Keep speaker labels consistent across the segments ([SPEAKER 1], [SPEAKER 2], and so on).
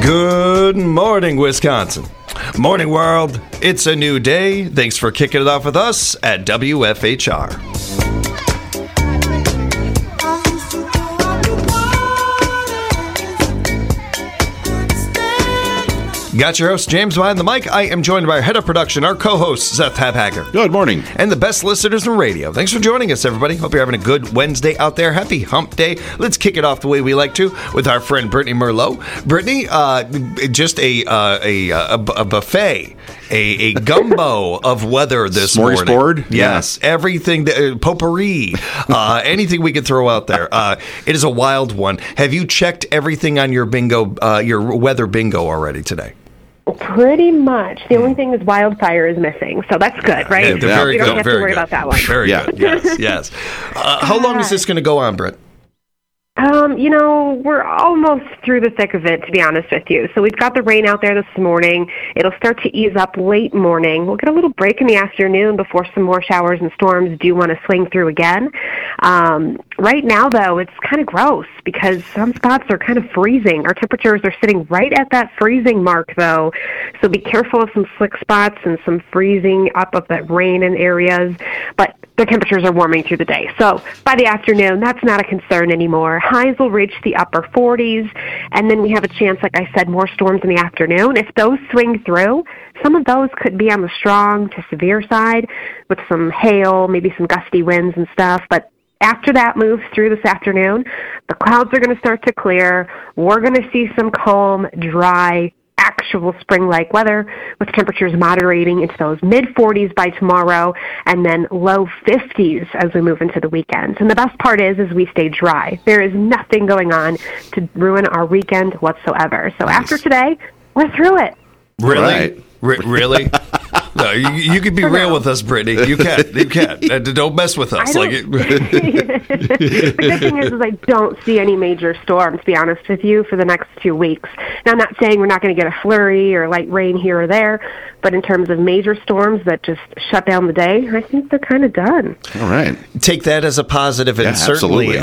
[SPEAKER 1] Good morning, Wisconsin. Morning, world. It's a new day. Thanks for kicking it off with us at WFHR. Got your host, James behind the mic. I am joined by our head of production, our co-host, Seth Habhacker.
[SPEAKER 2] Good morning.
[SPEAKER 1] And the best listeners in radio. Thanks for joining us, everybody. Hope you're having a good Wednesday out there. Happy hump day. Let's kick it off the way we like to with our friend Brittany Merlot. Brittany, just a buffet, a gumbo of weather this morning.
[SPEAKER 2] Smorgasbord?
[SPEAKER 1] Yes. Yeah. Everything, potpourri, anything we could throw out there. It is a wild one. Have you checked everything on your bingo, your weather bingo already today?
[SPEAKER 3] Pretty much. The only thing is wildfire is missing, so that's good, right?
[SPEAKER 1] Yeah, very
[SPEAKER 3] we don't
[SPEAKER 1] good,
[SPEAKER 3] have
[SPEAKER 1] very
[SPEAKER 3] to worry
[SPEAKER 1] good.
[SPEAKER 3] about that one.
[SPEAKER 1] Very good. Yes. How long is this going to go on, Britt?
[SPEAKER 3] We're almost through the thick of it, to be honest with you. So we've got the rain out there this morning. It'll start to ease up late morning. We'll get a little break in the afternoon before some more showers and storms do want to swing through again. Right now, though, it's kind of gross because some spots are kind of freezing. Our temperatures are sitting right at that freezing mark, though. So be careful of some slick spots and some freezing up of that rain in areas. But the temperatures are warming through the day. So by the afternoon, that's not a concern anymore. Highs will reach the upper 40s, and then we have a chance, like I said, more storms in the afternoon. If those swing through, some of those could be on the strong to severe side with some hail, maybe some gusty winds and stuff. But after that moves through this afternoon, the clouds are going to start to clear. We're going to see some calm, dry, actual spring-like weather with temperatures moderating into those mid-40s by tomorrow and then low 50s as we move into the weekend. And the best part is we stay dry. There is nothing going on to ruin our weekend whatsoever. So after today, we're through it.
[SPEAKER 1] Really?
[SPEAKER 2] Right.
[SPEAKER 1] Really? No, you can be real with us, Brittany. You can. Don't mess with us.
[SPEAKER 3] The good thing is I don't see any major storms, to be honest with you, for the next 2 weeks. Now, I'm not saying we're not going to get a flurry or light rain here or there, but in terms of major storms that just shut down the day, I think they're kind of done.
[SPEAKER 2] All right.
[SPEAKER 1] Take that as a positive, and certainly,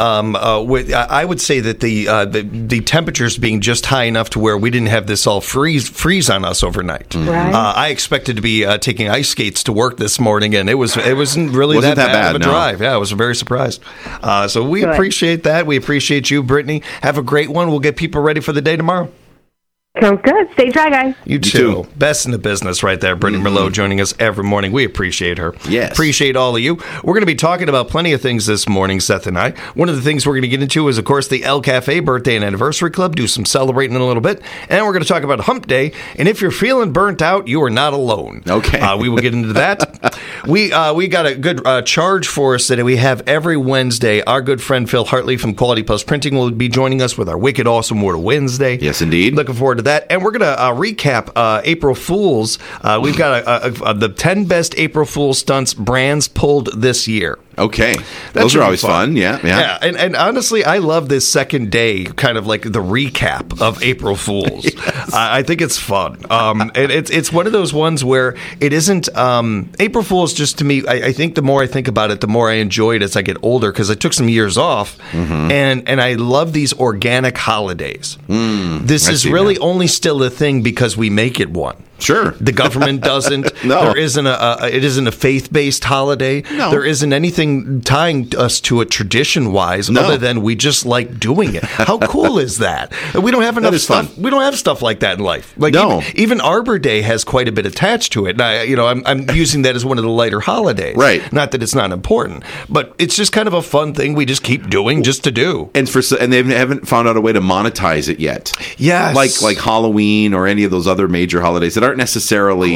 [SPEAKER 1] I would say that the temperatures being just high enough to where we didn't have this all freeze on us overnight.
[SPEAKER 3] Right.
[SPEAKER 1] I expected to be taking ice skates to work this morning, and it wasn't really that bad of a drive. Yeah, I was very surprised. So we appreciate that. We appreciate you, Brittany. Have a great one. We'll get people ready for the day tomorrow.
[SPEAKER 3] Sounds good. Stay dry, guys.
[SPEAKER 1] You too. Best in the business right there. Brittany Merlot joining us every morning. We appreciate her.
[SPEAKER 2] Yes.
[SPEAKER 1] Appreciate all of you. We're going to be talking about plenty of things this morning, Seth and I. One of the things we're going to get into is, of course, the El Cafe Birthday and Anniversary Club. Do some celebrating in a little bit. And we're going to talk about Hump Day. And if you're feeling burnt out, you are not alone.
[SPEAKER 2] Okay.
[SPEAKER 1] We will get into that. We got a good charge for us today. We have every Wednesday. Our good friend Phil Hartley from Quality Plus Printing will be joining us with our Wicked Awesome Word of Wednesday.
[SPEAKER 2] Yes, indeed.
[SPEAKER 1] Looking forward to that. And we're going to recap April Fools. We've got the 10 best April Fool's stunts brands pulled this year.
[SPEAKER 2] Okay. Those are always fun. Yeah.
[SPEAKER 1] And honestly, I love this second day, kind of like the recap of April Fools. Yes. I think it's fun. And it's one of those ones where it isn't April Fools. Just to me, I think the more I think about it, the more I enjoy it as I get older, because I took some years off, and I love these organic holidays. This is really only still a thing because we make it one.
[SPEAKER 2] Sure.
[SPEAKER 1] The government doesn't.
[SPEAKER 2] No.
[SPEAKER 1] There isn't it isn't a faith-based holiday.
[SPEAKER 2] No.
[SPEAKER 1] There isn't anything tying us to it tradition-wise other than we just like doing it. How cool is that? We don't have enough stuff.
[SPEAKER 2] Fun.
[SPEAKER 1] We don't have stuff like that in life. Like even Arbor Day has quite a bit attached to it. And I'm using that as one of the lighter holidays.
[SPEAKER 2] Right.
[SPEAKER 1] Not that it's not important, but it's just kind of a fun thing we just keep doing just to do.
[SPEAKER 2] And they haven't found out a way to monetize it yet.
[SPEAKER 1] Yes.
[SPEAKER 2] Like Halloween or any of those other major holidays that aren't necessarily,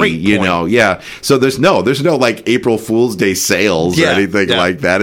[SPEAKER 2] So there's no like April Fool's Day sales or anything like that.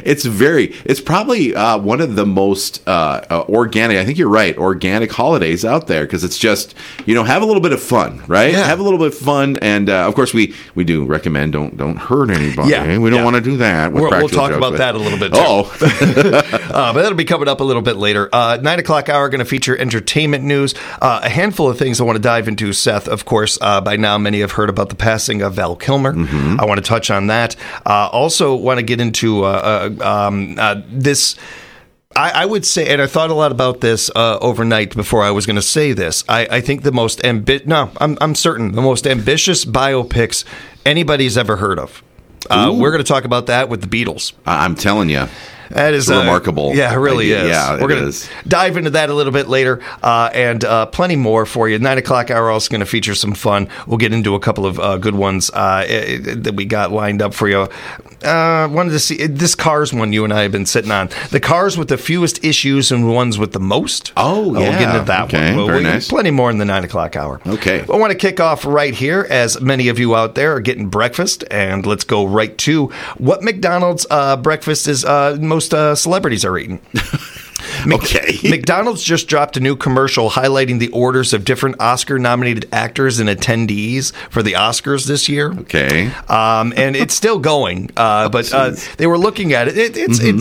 [SPEAKER 2] It's probably one of the most organic. I think you're right. Organic holidays out there, because it's just have a little bit of fun, right? Yeah. Have a little bit of fun, and of course we do recommend don't hurt anybody. Yeah. We don't want to do that.
[SPEAKER 1] We'll talk about that a little bit too. But that'll be coming up a little bit later. 9 o'clock hour going to feature entertainment news. A handful of things I want to dive into, Seth. Of course, by now many have heard about the passing of Val Kilmer. I want to touch on that. Also want to get into this. I would say, and I thought a lot about this overnight before I was going to say this. I think the most I'm certain the most ambitious biopics anybody's ever heard of. We're going to talk about that with the Beatles.
[SPEAKER 2] I'm telling you.
[SPEAKER 1] That is
[SPEAKER 2] remarkable.
[SPEAKER 1] Yeah, it really is.
[SPEAKER 2] Yeah,
[SPEAKER 1] we're going to dive into that a little bit later, and plenty more for you. 9 o'clock hour also going to feature some fun. We'll get into a couple of good ones that we got lined up for you. Wanted to see this Cars one you and I have been sitting on. The Cars with the fewest issues and ones with the most.
[SPEAKER 2] Oh, yeah.
[SPEAKER 1] We'll get into that one.
[SPEAKER 2] Very nice.
[SPEAKER 1] Plenty more in the 9 o'clock hour.
[SPEAKER 2] Okay.
[SPEAKER 1] I want to kick off right here, as many of you out there are getting breakfast, and let's go right to what McDonald's breakfast is most celebrities are eating.
[SPEAKER 2] Okay.
[SPEAKER 1] McDonald's just dropped a new commercial highlighting the orders of different Oscar-nominated actors and attendees for the Oscars this year.
[SPEAKER 2] Okay.
[SPEAKER 1] And it's still going, but they were looking at it.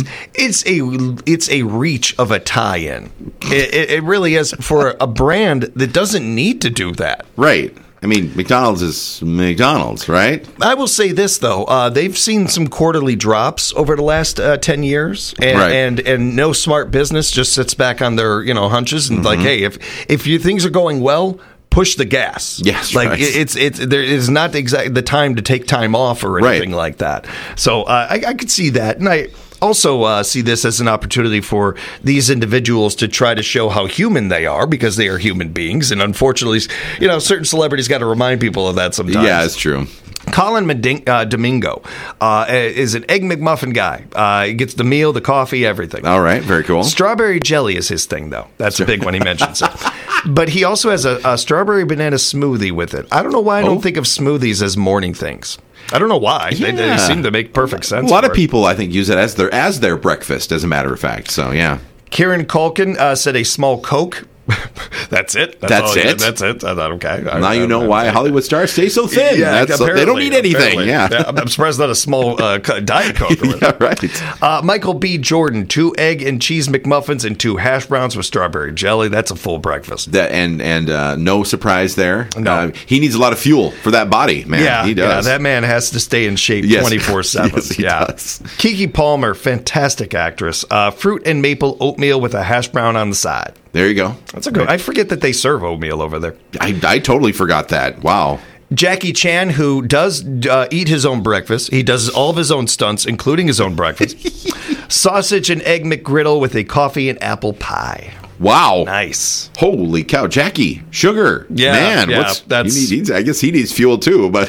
[SPEAKER 1] It's a reach of a tie-in. It really is for a brand that doesn't need to do that.
[SPEAKER 2] Right. I mean, McDonald's is McDonald's, right?
[SPEAKER 1] I will say this, though. They've seen some quarterly drops over the last 10 years, and no smart business just sits back on their hunches and like, hey, if your things are going well, push the gas.
[SPEAKER 2] Yes,
[SPEAKER 1] like
[SPEAKER 2] right.
[SPEAKER 1] it's not the time to take time off or anything like that. So I could see that, and I also see this as an opportunity for these individuals to try to show how human they are, because they are human beings, and unfortunately, certain celebrities got to remind people of that sometimes.
[SPEAKER 2] Yeah, it's true.
[SPEAKER 1] Colin Domingo is an Egg McMuffin guy. He gets the meal, the coffee, everything.
[SPEAKER 2] All right, very cool.
[SPEAKER 1] Strawberry jelly is his thing, though. That's a big one. He mentions it. But he also has a strawberry banana smoothie with it. I don't know why I don't think of smoothies as morning things. I don't know why. Yeah. They seem to make perfect sense.
[SPEAKER 2] A lot of people, I think, use it as their breakfast, as a matter of fact. So, yeah.
[SPEAKER 1] Kieran Culkin said a small Coke. That's it.
[SPEAKER 2] That's it.
[SPEAKER 1] That's it. I thought, okay.
[SPEAKER 2] Now you know why Hollywood stars stay so thin.
[SPEAKER 1] Yeah,
[SPEAKER 2] they don't need anything. Yeah.
[SPEAKER 1] I'm surprised not a small Diet Coke.
[SPEAKER 2] Yeah, right.
[SPEAKER 1] Michael B. Jordan, 2 egg and cheese McMuffins and 2 hash browns with strawberry jelly. That's a full breakfast.
[SPEAKER 2] And no surprise there.
[SPEAKER 1] No.
[SPEAKER 2] He needs a lot of fuel for that body, man.
[SPEAKER 1] Yeah,
[SPEAKER 2] he does.
[SPEAKER 1] Yeah, that man has to stay in shape 24/7.
[SPEAKER 2] Yes, he does.
[SPEAKER 1] Keke Palmer, fantastic actress. Fruit and maple oatmeal with a hash brown on the side.
[SPEAKER 2] There you go.
[SPEAKER 1] That's a good. I forget that they serve oatmeal over there.
[SPEAKER 2] I totally forgot that. Wow.
[SPEAKER 1] Jackie Chan, who does eat his own breakfast. He does all of his own stunts, including his own breakfast. Sausage and egg McGriddle with a coffee and apple pie.
[SPEAKER 2] Wow.
[SPEAKER 1] Nice.
[SPEAKER 2] Holy cow. Jackie, sugar.
[SPEAKER 1] Yeah.
[SPEAKER 2] Man, I guess he needs fuel too, but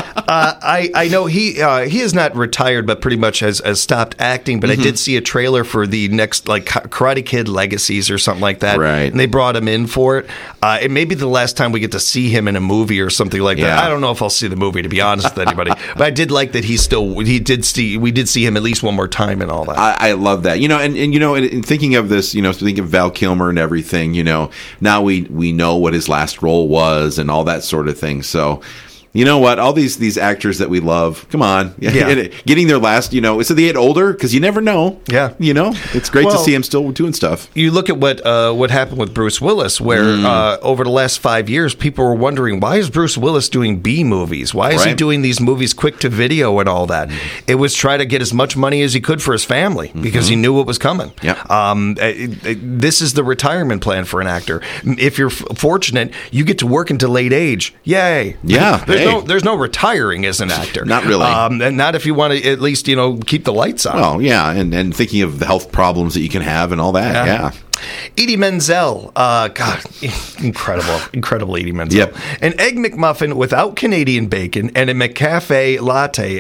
[SPEAKER 1] I know he is not retired, but pretty much has stopped acting. But I did see a trailer for the next Karate Kid Legacies or something like that.
[SPEAKER 2] Right.
[SPEAKER 1] And they brought him in for it. It may be the last time we get to see him in a movie or something like that. I don't know if I'll see the movie, to be honest with anybody. But I did like that we did see him at least one more time and all that.
[SPEAKER 2] I love that. And thinking of this, thinking of Val Kilmer and everything, now we know what his last role was and all that sort of thing. So, you know what? All these actors that we love, come on.
[SPEAKER 1] Yeah.
[SPEAKER 2] Getting their last, so they get older, because you never know.
[SPEAKER 1] Yeah.
[SPEAKER 2] It's great to see him still doing stuff.
[SPEAKER 1] You look at what happened with Bruce Willis, where over the last 5 years, people were wondering, why is Bruce Willis doing B movies? Why is he doing these movies quick to video and all that? It was try to get as much money as he could for his family, because he knew what was coming.
[SPEAKER 2] Yeah.
[SPEAKER 1] This is the retirement plan for an actor. If you're fortunate, you get to work until late age. Yay.
[SPEAKER 2] Yeah.
[SPEAKER 1] There's no retiring as an actor.
[SPEAKER 2] Not really.
[SPEAKER 1] And not if you want to at least, keep the lights on.
[SPEAKER 2] Well, yeah, and thinking of the health problems that you can have and all that. Yeah.
[SPEAKER 1] Edie Menzel, God, incredible Edie Menzel.
[SPEAKER 2] Yep.
[SPEAKER 1] An Egg McMuffin without Canadian bacon and a McCafe latte.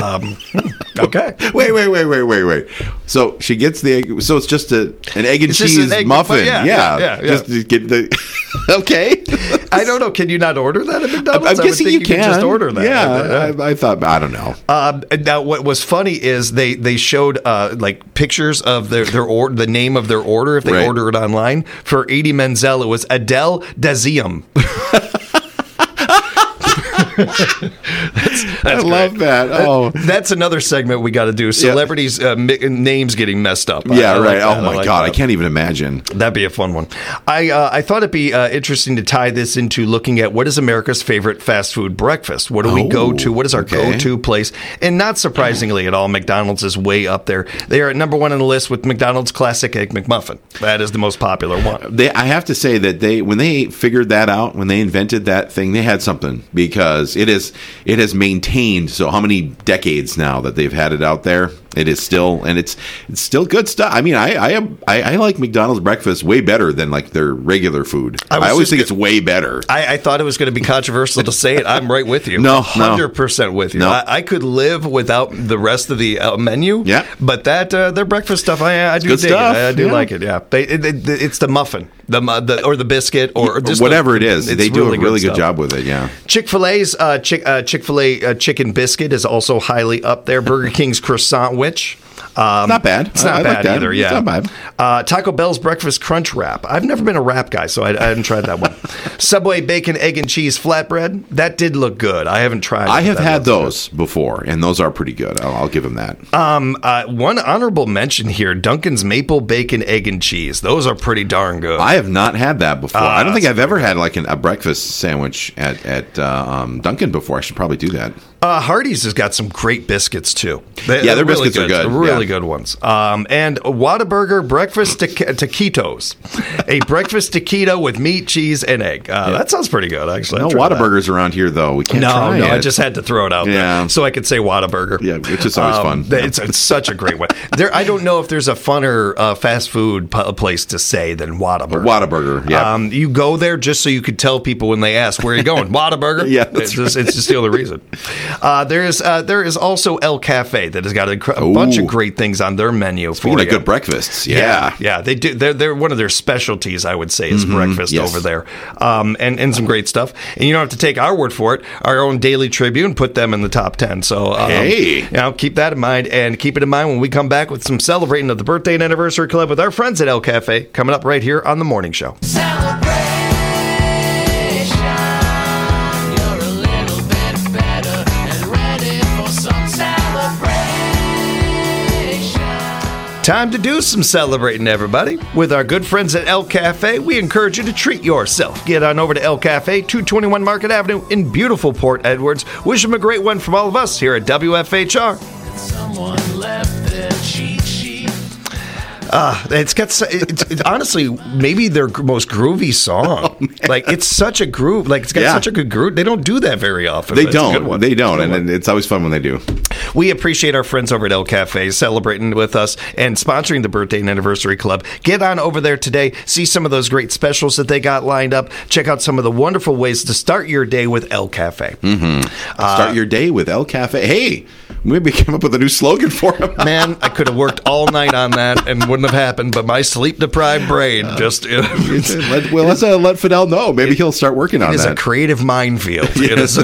[SPEAKER 1] Okay.
[SPEAKER 2] Wait. So she gets the egg. So it's just an egg and cheese muffin.
[SPEAKER 1] Yeah.
[SPEAKER 2] Just to get the. Okay.
[SPEAKER 1] I don't know. Can you not order that at McDonald's?
[SPEAKER 2] I'm guessing you can.
[SPEAKER 1] Just order that.
[SPEAKER 2] Yeah. I thought. I don't know.
[SPEAKER 1] Now, what was funny is they showed pictures of the name of their order if they order it online. For Edie Menzel, it was Adele Dazeem.
[SPEAKER 2] I love that. Oh,
[SPEAKER 1] that's another segment we got to do. Celebrities' names getting messed up.
[SPEAKER 2] Yeah, right. Oh my God, I can't even imagine.
[SPEAKER 1] That'd be a fun one. I thought it'd be interesting to tie this into looking at what is America's favorite fast food breakfast. What do we go to? What is our go-to place? And not surprisingly at all, McDonald's is way up there. They are at number one on the list with McDonald's Classic Egg McMuffin. That is the most popular one.
[SPEAKER 2] I have to say that when they figured that out, when they invented that thing, they had something, because it has maintained. So how many decades now that they've had it out there? It is still, and it's still good stuff. I mean, I like McDonald's breakfast way better than like their regular food. I always think it's way better.
[SPEAKER 1] I thought it was going to be controversial to say it. I'm right with you.
[SPEAKER 2] No,
[SPEAKER 1] 100% with you. No. I could live without the rest of the menu.
[SPEAKER 2] Yeah,
[SPEAKER 1] but that their breakfast stuff, I do dig it. I do like it. Yeah, it's the muffin, or the biscuit, or just
[SPEAKER 2] whatever it is. They do a really good job with it. Yeah,
[SPEAKER 1] Chick-fil-A's Chick-fil-A chicken biscuit is also highly up there. Burger King's croissant.
[SPEAKER 2] Not bad.
[SPEAKER 1] It's not bad
[SPEAKER 2] like
[SPEAKER 1] either. Yeah,
[SPEAKER 2] it's not bad.
[SPEAKER 1] Taco Bell's breakfast crunch wrap. I've never been a wrap guy, so I hadn't tried that one. Subway bacon, egg, and cheese flatbread. That did look good. I haven't tried.
[SPEAKER 2] I have had those before, and those are pretty good. I'll give them that.
[SPEAKER 1] One honorable mention here: Dunkin's maple bacon, egg, and cheese. Those are pretty darn good.
[SPEAKER 2] I have not had that before. I don't think I've ever had like a breakfast sandwich at Dunkin' before. I should probably do that.
[SPEAKER 1] Hardee's has got some great biscuits too.
[SPEAKER 2] Their biscuits are good.
[SPEAKER 1] Really good ones. And Whataburger breakfast taquitos. A breakfast taquito with meat, cheese, and egg. That sounds pretty good, actually.
[SPEAKER 2] No Whataburgers around here, though. We can't try it.
[SPEAKER 1] I just had to throw it out there so I could say Whataburger.
[SPEAKER 2] Yeah, which is always fun.
[SPEAKER 1] It's such a great one. I don't know if there's a funner fast food place to say than Whataburger.
[SPEAKER 2] Whataburger, yeah.
[SPEAKER 1] You go there just so you could tell people when they ask, where are you going? Whataburger?
[SPEAKER 2] Yeah,
[SPEAKER 1] it's just the only reason. There is also El Cafe that has got a bunch of great things on their menu.
[SPEAKER 2] Speaking of good breakfasts,
[SPEAKER 1] yeah, they do. They're one of their specialties, I would say, is breakfast over there, and some great stuff. And you don't have to take our word for it. Our own Daily Tribune put them in the top 10. So keep that in mind, and keep it in mind when we come back with some celebrating of the birthday and anniversary club with our friends at El Cafe coming up right here on the morning show. Time to do some celebrating, everybody. With our good friends at El Cafe, we encourage you to treat yourself. Get on over to El Cafe, 221 Market Avenue in beautiful Port Edwards. Wish them a great one from all of us here at WFHR. Someone left their cheat sheet. It's honestly maybe their most groovy song. It's such a groove. It's got such a good groove. They don't do that very often.
[SPEAKER 2] They don't. And it's always fun when they do.
[SPEAKER 1] We appreciate our friends over at El Cafe celebrating with us and sponsoring the birthday and anniversary club. Get on over there today. See some of those great specials that they got lined up. Check out some of the wonderful ways to start your day with El Cafe.
[SPEAKER 2] Start your day with El Cafe. Hey, maybe came up with a new slogan for them.
[SPEAKER 1] Man, I could have worked all night on that and wouldn't have happened, but my sleep-deprived brain just...
[SPEAKER 2] let's let Fidel know. Maybe he'll start working on that.
[SPEAKER 1] It is a creative minefield. It is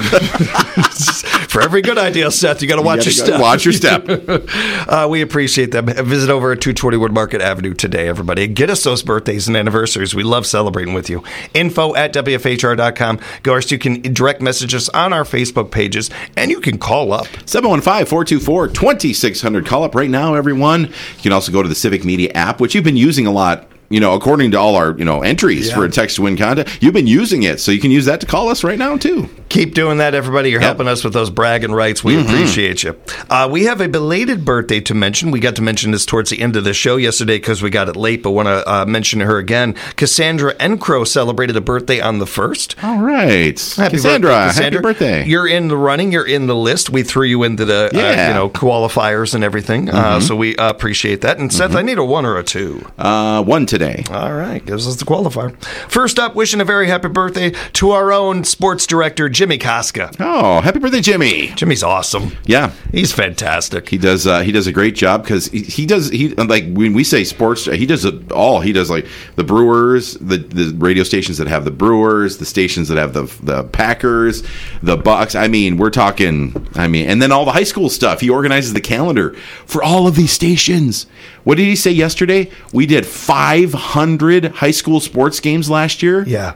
[SPEAKER 1] for every good idea, Seth, you got to watch your step.
[SPEAKER 2] Watch your step.
[SPEAKER 1] We appreciate them. Visit over at 221 Market Avenue today, everybody. Get us those birthdays and anniversaries. We love celebrating with you. info@WFHR.com. Of course, you can direct message us on our Facebook pages, and you can call up.
[SPEAKER 2] 715-424-2600. Call up right now, everyone. You can also go to the Civic Media app, which you've been using a lot. According to all our, entries for a text to win contest, you've been using it, so you can use that to call us right now, too.
[SPEAKER 1] Keep doing that, everybody. You're helping us with those bragging rights. We appreciate you. We have a belated birthday to mention. We got to mention this towards the end of the show yesterday because we got it late, but want to mention her again. Cassandra Encro celebrated a birthday on the 1st.
[SPEAKER 2] All right. Cassandra. Happy birthday.
[SPEAKER 1] You're in the running. You're in the list. We threw you into the qualifiers and everything, so we appreciate that. And Seth, I need a 1 or a 2.
[SPEAKER 2] 1 today.
[SPEAKER 1] All right, gives us the qualifier. First up, wishing a very happy birthday to our own sports director, Jimmy Koska.
[SPEAKER 2] Oh, happy birthday, Jimmy!
[SPEAKER 1] Jimmy's awesome.
[SPEAKER 2] Yeah,
[SPEAKER 1] he's fantastic.
[SPEAKER 2] He does a great job because he when we say sports, he does it all. He does like the Brewers, the radio stations that have the Brewers, the stations that have the Packers, the Bucks. we're talking. And then all the high school stuff. He organizes the calendar for all of these stations. What did he say yesterday? We did 500 high school sports games last year.
[SPEAKER 1] Yeah.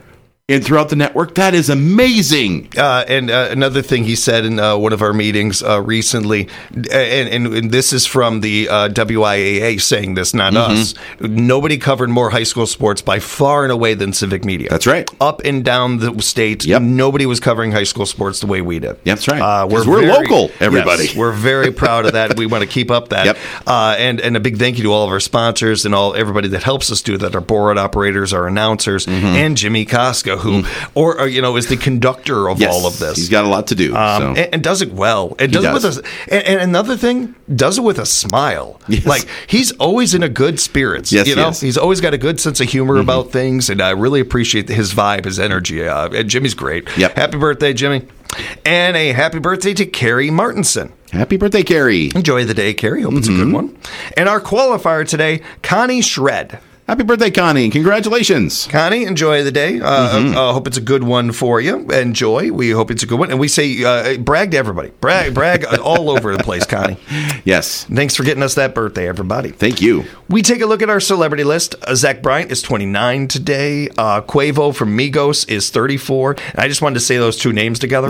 [SPEAKER 2] and throughout the network. That is amazing.
[SPEAKER 1] And another thing he said in one of our meetings recently, and this is from the WIAA saying this, not us. Nobody covered more high school sports by far and away than Civic Media.
[SPEAKER 2] That's right.
[SPEAKER 1] Up and down the state, nobody was covering high school sports the way we did.
[SPEAKER 2] That's right. We're local, everybody.
[SPEAKER 1] Yes, we're very proud of that. We want to keep up that. And a big thank you to all of our sponsors and everybody that helps us do that. Our board operators, our announcers, and Jimmy Koska, who is the conductor of all of this.
[SPEAKER 2] He's got a lot to do.
[SPEAKER 1] And does it well. And does it with and another thing, does it with a smile.
[SPEAKER 2] Yes.
[SPEAKER 1] Like, he's always in a good spirits.
[SPEAKER 2] Yes,
[SPEAKER 1] He's always got a good sense of humor about things, and I really appreciate his vibe, his energy. And Jimmy's great. Happy birthday, Jimmy. And a happy birthday to Carrie Martinson.
[SPEAKER 2] Happy birthday, Carrie.
[SPEAKER 1] Enjoy the day, Carrie. Hope it's a good one. And our qualifier today, Connie Shred.
[SPEAKER 2] Happy birthday, Connie. Congratulations.
[SPEAKER 1] Connie, enjoy the day. Hope it's a good one for you. Enjoy. We hope it's a good one. And we say brag to everybody. Brag all over the place, Connie.
[SPEAKER 2] Yes.
[SPEAKER 1] Thanks for getting us that birthday, everybody.
[SPEAKER 2] Thank you.
[SPEAKER 1] We take a look at our celebrity list. Zach Bryant is 29 today. Quavo from Migos is 34. And I just wanted to say those two names together.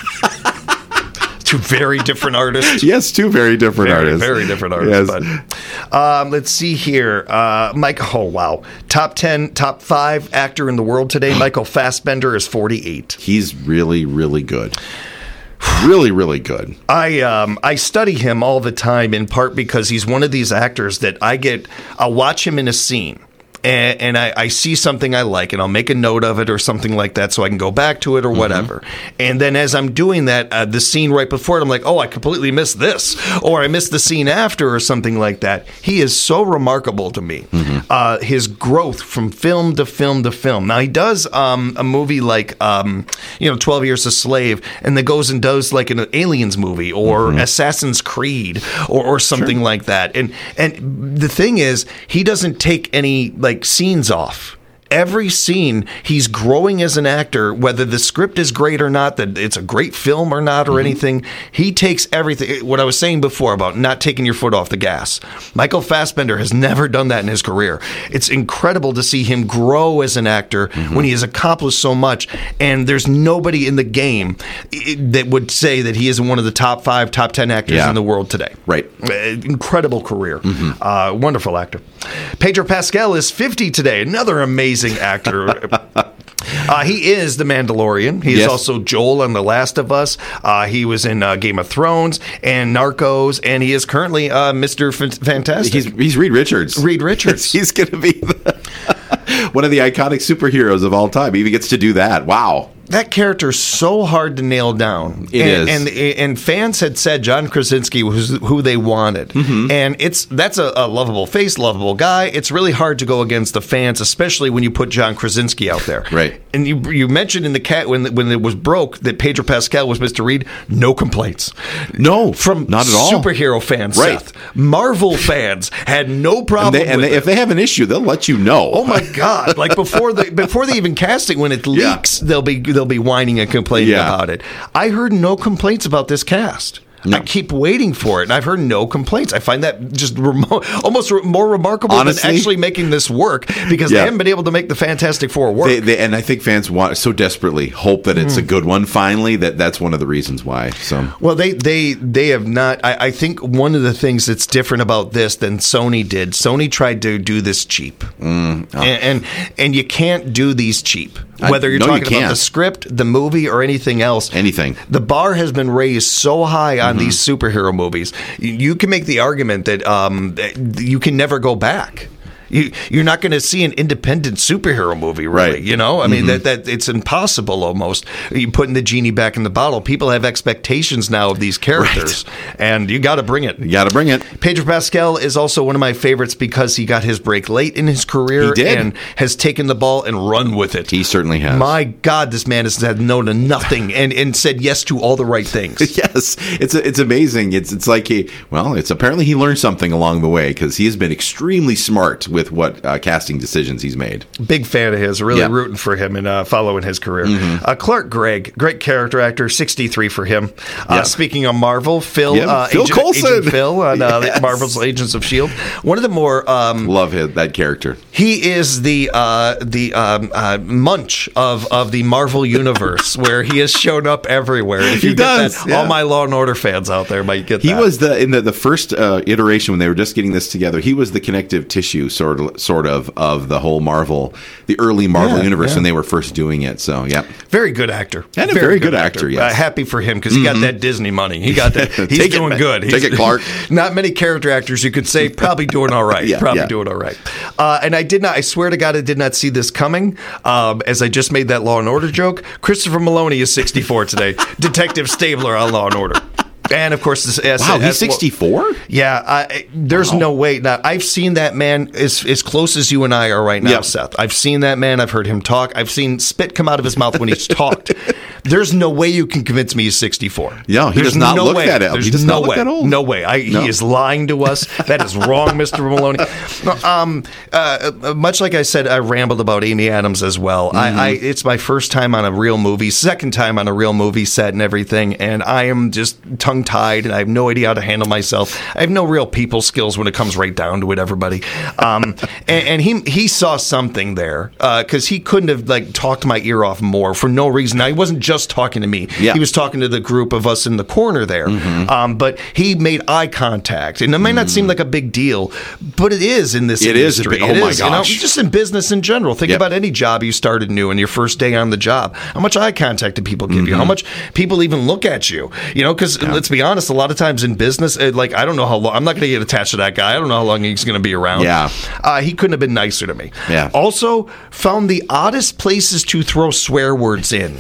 [SPEAKER 1] Two very different artists.
[SPEAKER 2] Yes, two very different artists.
[SPEAKER 1] Very different artists.
[SPEAKER 2] Yes.
[SPEAKER 1] But, let's see here. Top 10, top 5 actor in the world today. Michael Fassbender is 48.
[SPEAKER 2] He's really, really good. Really, really good.
[SPEAKER 1] I study him all the time, in part because he's one of these actors that I'll watch him in a scene. And I see something I like, and I'll make a note of it or something like that so I can go back to it or whatever. And then as I'm doing that, the scene right before it, I'm like, oh, I completely missed this. Or I missed the scene after or something like that. He is so remarkable to me. His growth from film to film to film. Now, he does a movie like 12 Years a Slave, and then goes and does like an Aliens movie or Assassin's Creed or something like that. And the thing is, he doesn't take any scenes off. Every scene, he's growing as an actor, whether the script is great or not, that it's a great film or not or anything. He takes everything. What I was saying before about not taking your foot off the gas. Michael Fassbender has never done that in his career. It's incredible to see him grow as an actor when he has accomplished so much. And there's nobody in the game that would say that he isn't one of the top 5, top 10 actors in the world today.
[SPEAKER 2] Right.
[SPEAKER 1] Incredible career. Wonderful actor. Pedro Pascal is 50 today. Another amazing actor. He is the Mandalorian. He is also Joel on The Last of Us. He was in Game of Thrones and Narcos, and he is currently Mr. Fantastic.
[SPEAKER 2] He's Reed Richards.
[SPEAKER 1] Reed Richards.
[SPEAKER 2] He's going to be one of the iconic superheroes of all time. He even gets to do that. Wow.
[SPEAKER 1] That character is so hard to nail down.
[SPEAKER 2] It is.
[SPEAKER 1] And fans had said John Krasinski was who they wanted. And that's a lovable face, lovable guy. It's really hard to go against the fans, especially when you put John Krasinski out there.
[SPEAKER 2] Right.
[SPEAKER 1] And you mentioned in the cat when it was broke that Pedro Pascal was Mr. Reed. No complaints.
[SPEAKER 2] No,
[SPEAKER 1] from
[SPEAKER 2] not at all.
[SPEAKER 1] Superhero fans,
[SPEAKER 2] right.
[SPEAKER 1] Seth. Marvel fans had no problem with it.
[SPEAKER 2] If they have an issue, they'll let you know.
[SPEAKER 1] Oh my God! Like before they even cast it, when it leaks, they'll be whining and complaining about it. I heard no complaints about this cast. No. I keep waiting for it, and I've heard no complaints. I find that just almost more remarkable than actually making this work, because they haven't been able to make the Fantastic Four work.
[SPEAKER 2] And I think fans want so desperately hope that it's a good one finally, that's one of the reasons why. So
[SPEAKER 1] well, they have not. I think one of the things that's different about this than Sony did. Sony tried to do this cheap, and you can't do these cheap. Whether you're talking about the script, the movie, or anything else.
[SPEAKER 2] Anything.
[SPEAKER 1] The bar has been raised so high on these superhero movies. You can make the argument that you can never go back. You're not going to see an independent superhero movie, really.
[SPEAKER 2] Right.
[SPEAKER 1] You know, I mean that it's impossible almost. You putting the genie back in the bottle. People have expectations now of these characters, and you got to bring it.
[SPEAKER 2] You got to bring it.
[SPEAKER 1] Pedro Pascal is also one of my favorites because he got his break late in his career and has taken the ball and run with it.
[SPEAKER 2] He certainly has.
[SPEAKER 1] My God, this man has said no to nothing and said yes to all the right things.
[SPEAKER 2] Yes, it's amazing. It's like it's apparently he learned something along the way, because he has been extremely smart with what casting decisions he's made.
[SPEAKER 1] Big fan of his, really rooting for him and following his career. Clark Gregg, great character actor, 63 for him. Speaking of Marvel, Phil
[SPEAKER 2] Coulson.
[SPEAKER 1] Agent Phil on Marvel's Agents of S.H.I.E.L.D. One of the more...
[SPEAKER 2] love that character.
[SPEAKER 1] He is the Munch of the Marvel universe, where he has shown up everywhere. If you get that, all my Law and Order fans out there might get that.
[SPEAKER 2] He was in the first iteration when they were just getting this together. He was the connective tissue sort of the whole Marvel, the early Marvel universe when they were first doing it. So
[SPEAKER 1] very good actor,
[SPEAKER 2] and a very good actor. Yes,
[SPEAKER 1] happy for him because he got that Disney money. He got that. He's doing good.
[SPEAKER 2] Take it, Clark.
[SPEAKER 1] Not many character actors you could say probably doing all right. Doing all right. And I swear to God, I did not see this coming. As I just made that Law and Order joke, Christopher Maloney is 64 today. Detective Stabler on Law and Order. And of course,
[SPEAKER 2] he's 64.
[SPEAKER 1] Yeah, there's no way. Now, I've seen that man as close as you and I are right now, Seth. I've seen that man. I've heard him talk. I've seen spit come out of his mouth when he's talked. There's no way you can convince me he's 64.
[SPEAKER 2] Yeah, he does not look that old. He does not look that old.
[SPEAKER 1] No way. He is lying to us. That is wrong, Mr. Maloney. Much like I said, I rambled about Amy Adams as well. It's my first time on a real movie, second time on a real movie set and everything, and I am just tongue-tied, and I have no idea how to handle myself. I have no real people skills when it comes right down to it, everybody. And he saw something there, because he couldn't have talked my ear off more for no reason. Now, he wasn't just talking to me. Yeah. He was talking to the group of us in the corner there. But he made eye contact, and it might not seem like a big deal, but it is in this industry.
[SPEAKER 2] Oh my gosh.
[SPEAKER 1] Just in business in general. Think about any job you started new and your first day on the job. How much eye contact do people give you? How much people even look at you? Because let's be honest, a lot of times in business, I don't know how long. I'm not going to get attached to that guy. I don't know how long he's going to be around.
[SPEAKER 2] Yeah.
[SPEAKER 1] He couldn't have been nicer to me.
[SPEAKER 2] Yeah.
[SPEAKER 1] Also, found the oddest places to throw swear words in.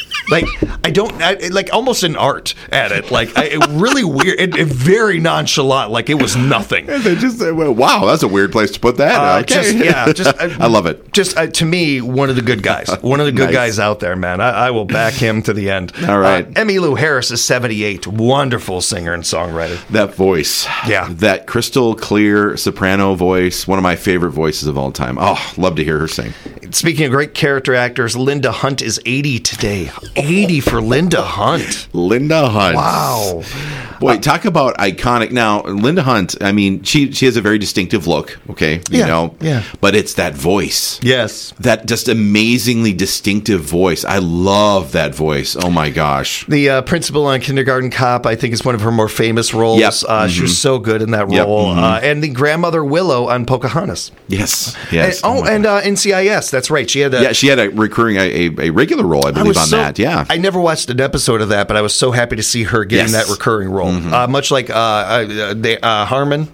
[SPEAKER 1] Almost an art at it. Really weird and very nonchalant, like it was nothing.
[SPEAKER 2] And they just said, wow, that's a weird place to put that. Okay. I love it.
[SPEAKER 1] To me, one of the good guys. One of the good guys out there, man. I will back him to the end.
[SPEAKER 2] All right.
[SPEAKER 1] Emmylou Harris is 78. Wonderful singer and songwriter.
[SPEAKER 2] That voice.
[SPEAKER 1] Yeah.
[SPEAKER 2] That crystal clear soprano voice. One of my favorite voices of all time. Oh, love to hear her sing.
[SPEAKER 1] Speaking of great character actors, Linda Hunt is 80 today. 80 for Linda Hunt.
[SPEAKER 2] Linda Hunt.
[SPEAKER 1] Wow.
[SPEAKER 2] Boy, talk about iconic. Now, Linda Hunt, I mean, she has a very distinctive look, okay?
[SPEAKER 1] Yeah.
[SPEAKER 2] But it's that voice.
[SPEAKER 1] Yes.
[SPEAKER 2] That just amazingly distinctive voice. I love that voice. Oh, my gosh.
[SPEAKER 1] The principal on Kindergarten Cop, I think, is one of her more famous roles.
[SPEAKER 2] Yep.
[SPEAKER 1] She was so good in that role. And the grandmother Willow on Pocahontas.
[SPEAKER 2] Yes.
[SPEAKER 1] And NCIS. That's right. She had
[SPEAKER 2] a recurring, a regular role, I believe, on that. Yeah.
[SPEAKER 1] I never watched an episode of that, but I was so happy to see her getting that recurring role. Much like Dan Harmon,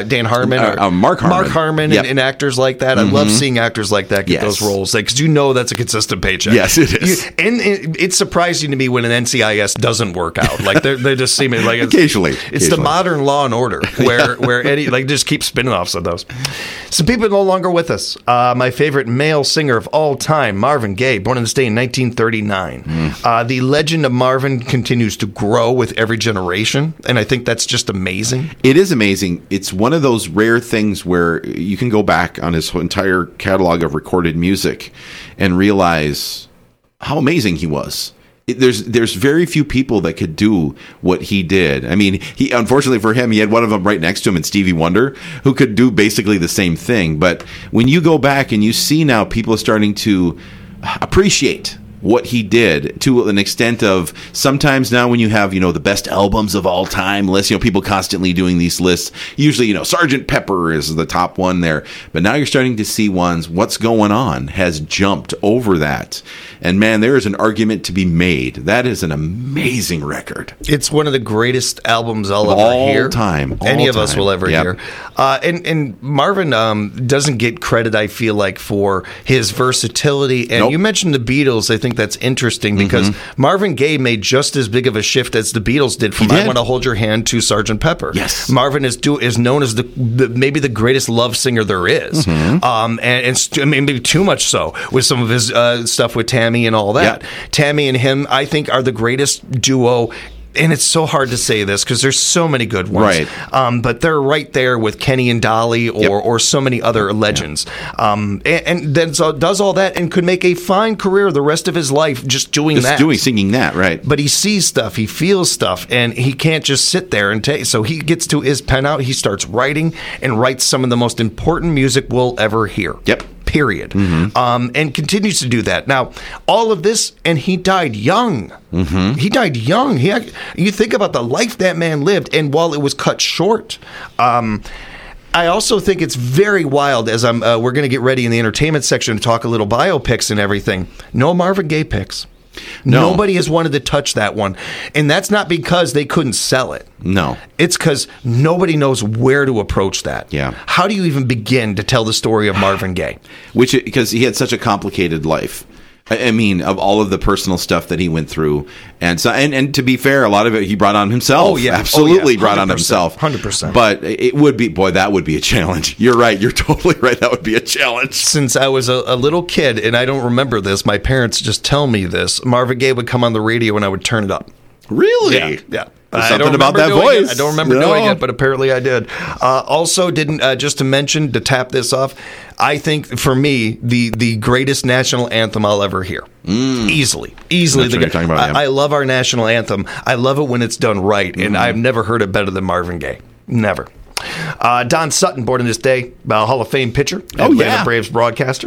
[SPEAKER 2] Mark Harmon,
[SPEAKER 1] and actors like that. I love seeing actors like that get those roles, because that's a consistent paycheck.
[SPEAKER 2] Yes, it is.
[SPEAKER 1] And it's surprising to me when an NCIS doesn't work out. They're just seeming like
[SPEAKER 2] occasionally.
[SPEAKER 1] It's the modern Law and Order where Eddie just keeps spinning offs of those. Some people no longer with us. My favorite male singer of all time, Marvin Gaye, born in this day in 1939. The legend of Marvin continues to grow with every generation, and I think that's just amazing.
[SPEAKER 2] It is amazing. It's one of those rare things where you can go back on his entire catalog of recorded music and realize how amazing he was. There's very few people that could do what he did. I mean, he, unfortunately for him, he had one of them right next to him in Stevie Wonder, who could do basically the same thing. But when you go back and you see now people are starting to appreciate what he did to an extent of sometimes now when you have, the best albums of all time lists, people constantly doing these lists, usually, Sgt. Pepper is the top one there. But now you're starting to see ones, What's Going On has jumped over that. And man, there is an argument to be made. That is an amazing record.
[SPEAKER 1] It's one of the greatest albums I'll ever hear. Any of us will ever hear. And Marvin doesn't get credit, I feel like, for his versatility. And you mentioned the Beatles. I think that's interesting because Marvin Gaye made just as big of a shift as the Beatles did from I Want to Hold Your Hand to Sgt. Pepper.
[SPEAKER 2] Yes.
[SPEAKER 1] Marvin is known as the maybe the greatest love singer there is. And maybe too much so with some of his stuff with Tammy and all that. Tammy and him, I think, are the greatest duo and it's so hard to say this because there's so many good ones.
[SPEAKER 2] Right.
[SPEAKER 1] But they're right there with Kenny and Dolly or so many other legends. And then does all that and could make a fine career the rest of his life just doing that.
[SPEAKER 2] Singing that, right.
[SPEAKER 1] But he sees stuff, he feels stuff, and he can't just sit there and take. So he gets to his pen out, he starts writing and writes some of the most important music we'll ever hear.
[SPEAKER 2] Yep.
[SPEAKER 1] Period. And continues to do that. Now, all of this, and he died young. He died young. You think about the life that man lived, and while it was cut short, I also think it's very wild as we're going to get ready in the entertainment section to talk a little biopics and everything. No Marvin Gaye picks.
[SPEAKER 2] No.
[SPEAKER 1] Nobody has wanted to touch that one. And that's not because they couldn't sell it.
[SPEAKER 2] No.
[SPEAKER 1] It's because nobody knows where to approach that.
[SPEAKER 2] Yeah.
[SPEAKER 1] How do you even begin to tell the story of Marvin Gaye?
[SPEAKER 2] Because he had such a complicated life. I mean, of all of the personal stuff that he went through, and so, and to be fair, a lot of it he brought on himself.
[SPEAKER 1] Oh yeah,
[SPEAKER 2] absolutely brought on himself,
[SPEAKER 1] 100%.
[SPEAKER 2] But it would be, that would be a challenge. You're right. You're totally right. That would be a challenge.
[SPEAKER 1] Since I was a little kid, and I don't remember this, my parents just tell me this. Marvin Gaye would come on the radio, and I would turn it up.
[SPEAKER 2] Really?
[SPEAKER 1] Yeah.
[SPEAKER 2] Something about that voice.
[SPEAKER 1] I don't remember doing it, but apparently I did. Also, just to mention, to tap this off, I think for me, the greatest national anthem I'll ever hear. Easily.
[SPEAKER 2] That's what you're talking about, yeah.
[SPEAKER 1] I love our national anthem. I love it when it's done right, and I've never heard it better than Marvin Gaye. Never. Don Sutton, born in this day, Hall of Fame pitcher, Atlanta Braves broadcaster.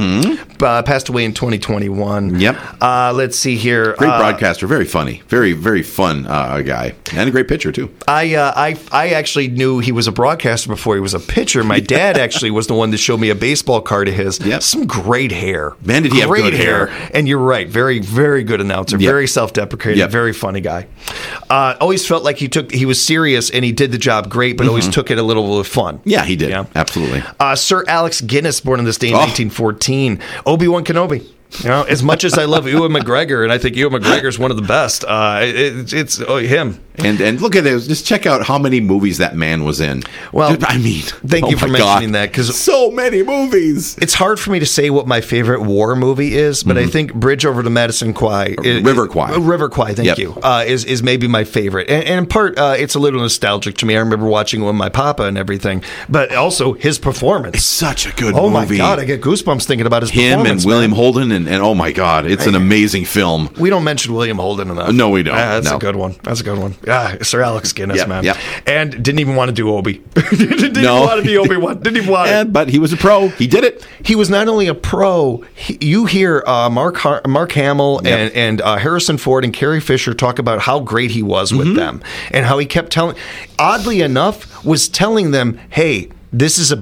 [SPEAKER 1] Passed away in 2021.
[SPEAKER 2] Yep.
[SPEAKER 1] Let's see here.
[SPEAKER 2] Great broadcaster, very funny, very very fun guy, and a great pitcher too.
[SPEAKER 1] I actually knew he was a broadcaster before he was a pitcher. My dad actually was the one that showed me a baseball card of his.
[SPEAKER 2] Yep.
[SPEAKER 1] Some great hair.
[SPEAKER 2] Man, did he have good hair?
[SPEAKER 1] And you're right, very very good announcer, very self-deprecating, very funny guy. Always felt like he was serious and he did the job great, but always took it a little with fun.
[SPEAKER 2] Yeah, he did. Yeah. Absolutely.
[SPEAKER 1] Sir Alex Guinness, born in this day in 1914. Obi-Wan Kenobi. As much as I love Ewan McGregor, and I think Ewan McGregor is one of the best, it's him.
[SPEAKER 2] And look at this. Just check out how many movies that man was in.
[SPEAKER 1] Well,
[SPEAKER 2] I mean,
[SPEAKER 1] thank you for mentioning that, because
[SPEAKER 2] so many movies.
[SPEAKER 1] It's hard for me to say what my favorite war movie is, but I think Bridge Over the Madison Quay,
[SPEAKER 2] River Kwai.
[SPEAKER 1] Thank you. Is maybe my favorite, and in part, it's a little nostalgic to me. I remember watching it with my papa and everything, but also his performance.
[SPEAKER 2] It's such a good movie.
[SPEAKER 1] Oh my God, I get goosebumps thinking about his
[SPEAKER 2] him
[SPEAKER 1] performance.
[SPEAKER 2] And William Holden, and oh my God, it's an amazing film.
[SPEAKER 1] We don't mention William Holden enough.
[SPEAKER 2] No, we don't.
[SPEAKER 1] That's a good one. Sir Alex Guinness, man.
[SPEAKER 2] Yep.
[SPEAKER 1] And didn't even want to do Obi. Didn't even want to be Obi-Wan. Didn't even want it.
[SPEAKER 2] But he was a pro. He did it.
[SPEAKER 1] He was not only a pro. You hear Mark Hamill and Harrison Ford and Carrie Fisher talk about how great he was with them and how he kept oddly enough, was telling them, hey, this is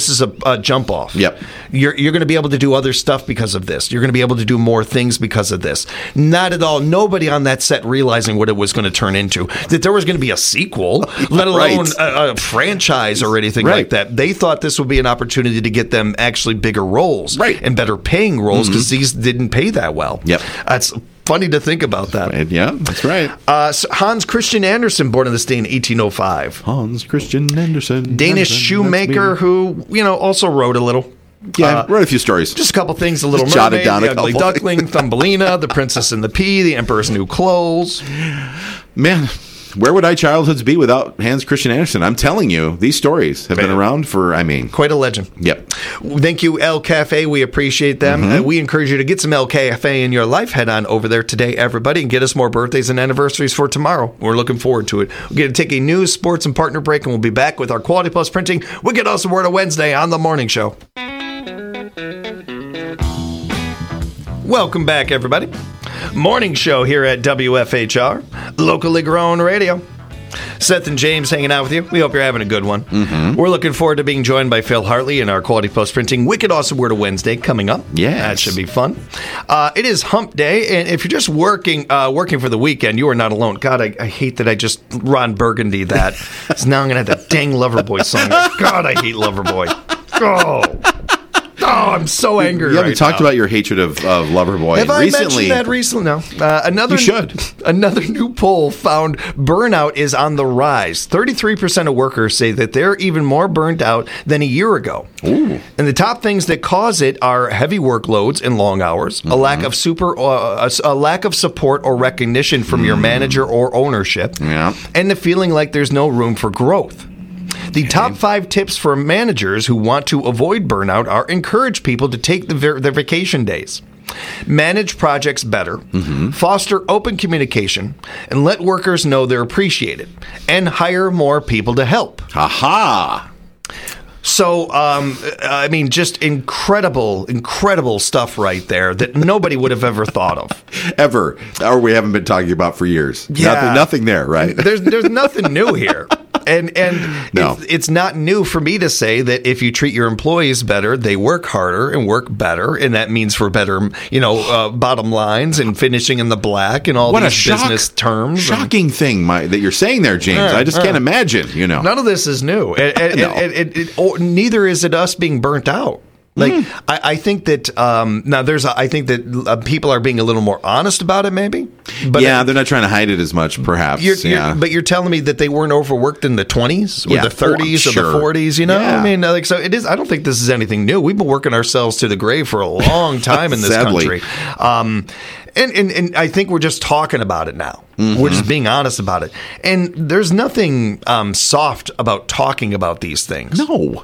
[SPEAKER 1] a jump off.
[SPEAKER 2] Yep.
[SPEAKER 1] You're going to be able to do other stuff because of this. You're going to be able to do more things because of this. Not at all. Nobody on that set realizing what it was going to turn into. That there was going to be a sequel, let alone a franchise or anything like that. They thought this would be an opportunity to get them actually bigger roles and better paying roles, because these didn't pay that well.
[SPEAKER 2] Yep.
[SPEAKER 1] That's funny to think about that.
[SPEAKER 2] Yeah, that's right.
[SPEAKER 1] So Hans Christian Andersen, born in this day in 1805.
[SPEAKER 2] Hans Christian Andersen.
[SPEAKER 1] Danish shoemaker who, also wrote a little.
[SPEAKER 2] Yeah, wrote a few stories.
[SPEAKER 1] Just a couple things. The Little
[SPEAKER 2] Just jotted
[SPEAKER 1] Mermaid,
[SPEAKER 2] down
[SPEAKER 1] The
[SPEAKER 2] a
[SPEAKER 1] Ugly
[SPEAKER 2] couple.
[SPEAKER 1] Duckling, Thumbelina, The Princess and the Pea, The Emperor's New Clothes.
[SPEAKER 2] Man, where would our childhoods be without Hans Christian Andersen? I'm telling you, these stories have been around for,
[SPEAKER 1] quite a legend.
[SPEAKER 2] Yep.
[SPEAKER 1] Thank you, El Cafe. We appreciate them. We encourage you to get some El Cafe in your life. Head on over there today, everybody, and get us more birthdays and anniversaries for tomorrow. We're looking forward to it. We're going to take a news, sports, and partner break, and we'll be back with our Quality Plus Printing Wicked Awesome Word of Wednesday on The Morning Show. Welcome back, everybody. Morning show here at WFHR, locally grown radio. Seth and James hanging out with you. We hope you're having a good one. We're looking forward to being joined by Phil Hartley in our Quality Plus Printing Wicked Awesome Word of Wednesday coming up.
[SPEAKER 2] Yes.
[SPEAKER 1] That should be fun. It is hump day, and if you're just working for the weekend, you are not alone. God, I hate that I just Ron Burgundy that. So now I'm going to have that dang Loverboy song. God, I hate Loverboy. Oh. I'm so angry.
[SPEAKER 2] You haven't talked about your hatred of Loverboy.
[SPEAKER 1] Have I
[SPEAKER 2] recently.
[SPEAKER 1] mentioned that recently? No.
[SPEAKER 2] You should.
[SPEAKER 1] Another new poll found burnout is on the rise. 33% of workers say that they're even more burnt out than a year ago.
[SPEAKER 2] Ooh.
[SPEAKER 1] And the top things that cause it are heavy workloads and long hours, a lack of support or recognition from your manager or ownership, and the feeling like there's no room for growth. The top 5 tips for managers who want to avoid burnout are: encourage people to take their vacation days, manage projects better, foster open communication, and let workers know they're appreciated, and hire more people to help.
[SPEAKER 2] Aha!
[SPEAKER 1] So, I mean, just incredible stuff right there that nobody would have ever thought of.
[SPEAKER 2] Ever. Or we haven't been talking about for years.
[SPEAKER 1] Yeah.
[SPEAKER 2] Nothing there, right?
[SPEAKER 1] There's nothing new here. And
[SPEAKER 2] no.
[SPEAKER 1] It's not new for me to say that if you treat your employees better, they work harder and work better, and that means for better, bottom lines and finishing in the black and all these business terms.
[SPEAKER 2] Shocking thing that you're saying there, James. I just can't imagine.
[SPEAKER 1] None of this is new. Neither is it us being burnt out. I think that I think that people are being a little more honest about it, maybe. But
[SPEAKER 2] they're not trying to hide it as much, perhaps.
[SPEAKER 1] But you're telling me that they weren't overworked in the 20s or the 30s or the 40s. I mean, so it is. I don't think this is anything new. We've been working ourselves to the grave for a long time in this country. And I think we're just talking about it now. We're just being honest about it. And there's nothing soft about talking about these things.
[SPEAKER 2] No.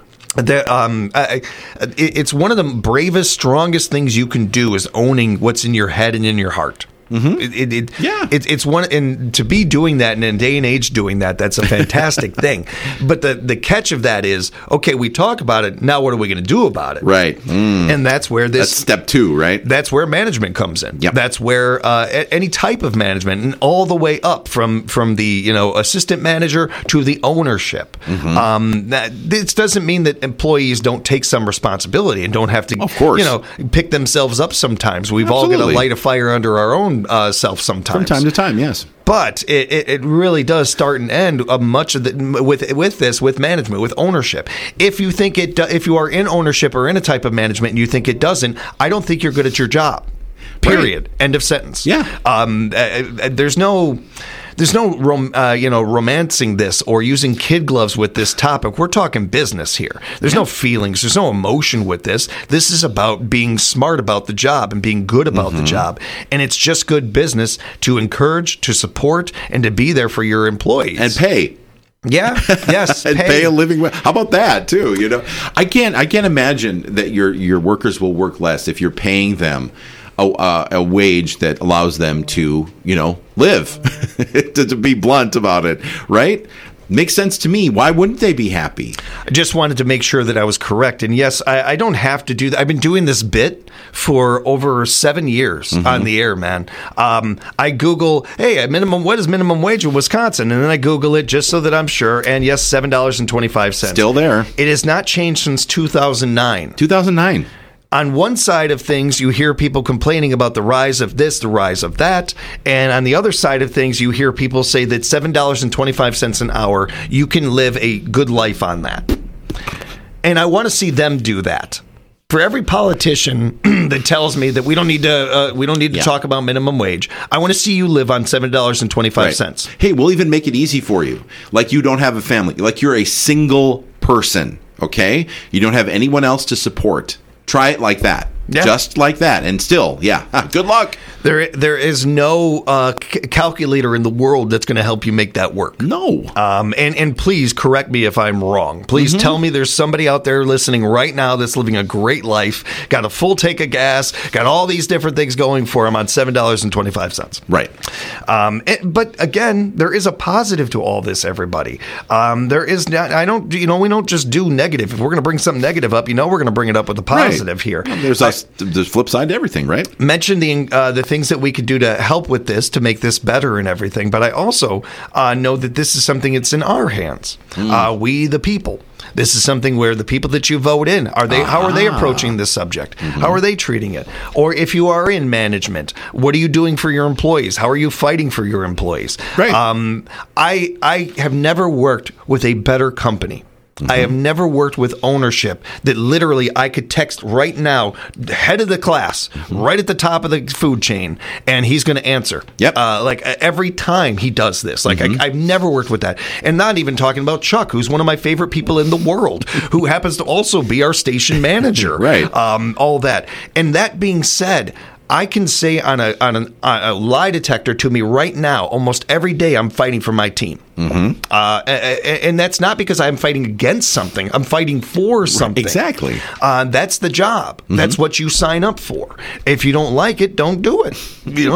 [SPEAKER 1] It's one of the bravest, strongest things you can do is owning what's in your head and in your heart. It's one, and to be doing that in a day and age doing that, that's a fantastic thing. But the catch of that is, okay, we talk about it. Now, what are we going to do about it?
[SPEAKER 2] Right.
[SPEAKER 1] And that's where
[SPEAKER 2] that's step 2, right?
[SPEAKER 1] That's where management comes in.
[SPEAKER 2] Yep.
[SPEAKER 1] That's where any type of management, and all the way up from the assistant manager to the ownership. This doesn't mean that employees don't take some responsibility and don't have to,
[SPEAKER 2] of course,
[SPEAKER 1] pick themselves up sometimes. We've all got to light a fire under our own self sometimes.
[SPEAKER 2] From time to time, yes.
[SPEAKER 1] But it really does start and end much of with management, with ownership. If you think if you are in ownership or in a type of management and you think it doesn't, I don't think you're good at your job. Period. Right. End of sentence.
[SPEAKER 2] Yeah.
[SPEAKER 1] There's no romancing this or using kid gloves with this topic. We're talking business here. There's no feelings. There's no emotion with this. This is about being smart about the job and being good about the job. And it's just good business to encourage, to support, and to be there for your employees.
[SPEAKER 2] And pay.
[SPEAKER 1] Yeah. Yes.
[SPEAKER 2] And pay a living wage. How about that too? I can't imagine that your workers will work less if you're paying them a wage that allows them to, live, to be blunt about it, right? Makes sense to me. Why wouldn't they be happy?
[SPEAKER 1] I just wanted to make sure that I was correct. And yes, I don't have to do that. I've been doing this bit for over 7 years on the air, man. I Google, hey, what is minimum wage in Wisconsin? And then I Google it just so that I'm sure. And yes, $7.25.
[SPEAKER 2] Still there.
[SPEAKER 1] It has not changed since 2009.
[SPEAKER 2] 2009.
[SPEAKER 1] On one side of things, you hear people complaining about the rise of this, the rise of that. And on the other side of things, you hear people say that $7.25 an hour, you can live a good life on that. And I want to see them do that. For every politician that tells me that we don't need to talk about minimum wage, I want to see you live on $7.25. Right.
[SPEAKER 2] Hey, we'll even make it easy for you. Like you don't have a family. Like you're a single person, okay? You don't have anyone else to support. Try it like that. Yeah. Just like that. And still, good luck.
[SPEAKER 1] There is no calculator in the world that's going to help you make that work.
[SPEAKER 2] No.
[SPEAKER 1] And please correct me if I'm wrong. Please tell me there's somebody out there listening right now that's living a great life, got a full tank of gas, got all these different things going for them on $7.25.
[SPEAKER 2] Right.
[SPEAKER 1] But again, there is a positive to all this, everybody. There is not, we don't just do negative. If we're going to bring something negative up, we're going to bring it up with a positive here.
[SPEAKER 2] Well, there's flip side to everything, right?
[SPEAKER 1] Mention the things that we could do to help with this, to make this better and everything. But I also know that this is something that's in our hands. We, the people. This is something where the people that you vote in, how are they approaching this subject? How are they treating it? Or if you are in management, what are you doing for your employees? How are you fighting for your employees?
[SPEAKER 2] Right.
[SPEAKER 1] I have never worked with a better company I have never worked with ownership that literally I could text right now, head of the class, right at the top of the food chain, and he's going to answer.
[SPEAKER 2] Yep.
[SPEAKER 1] Like every time he does this. Like I've never worked with that. And not even talking about Chuck, who's one of my favorite people in the world, who happens to also be our station manager.
[SPEAKER 2] Right.
[SPEAKER 1] All that. And that being said, I can say on a lie detector to me right now, almost every day I'm fighting for my team. And that's not because I'm fighting against something. I'm fighting for something.
[SPEAKER 2] Exactly.
[SPEAKER 1] That's the job. That's what you sign up for. If you don't like it, don't do it.